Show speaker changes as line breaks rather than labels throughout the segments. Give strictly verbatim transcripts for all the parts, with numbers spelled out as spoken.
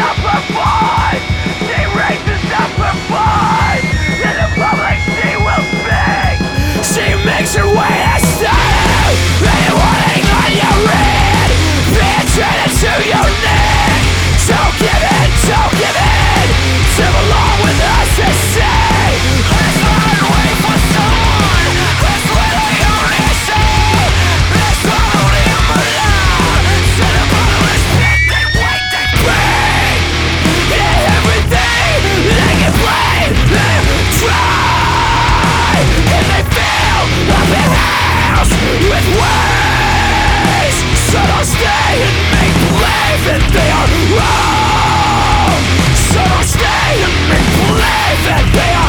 up her voice. She raises up her voice. In the public she will speak. She makes her way to study. Anyone on your read. Being traded to your neck. Don't give in, don't give in. To belong with us to say. Let's not wait for someone. Let's really only say. Let's only alone. To the bottomless pit they wait, they break. In everything they can play, they try. And they fill up their house with ways. So don't stay and make believe that they are wrong. So don't stay and make believe that they are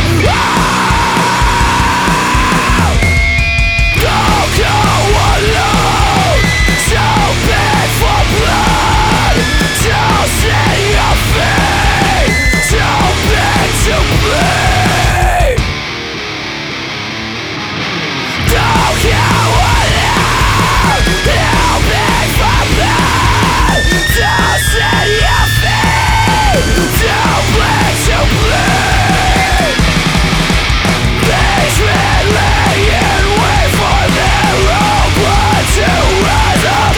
wrong. Don't go alone. Don't beg for blood. Don't set your feet. Don't beg to bleed. Don't go alone. Don't beg for blood. Don't set your feet. Don't beg to bleed. Basement laying, wait for their own blood to rise up.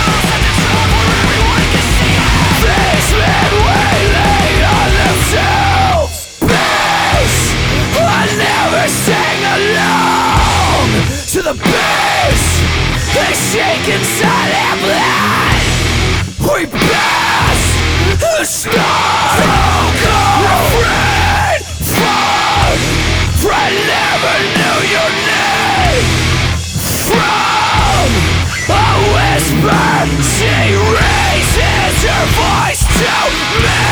Basement wailing on themselves. Base, I never sing along to the base. They shake inside their blood. We pass the stars. Don't go afraid. Friend, friend never knew your name. From a whisper, she raises her voice to me.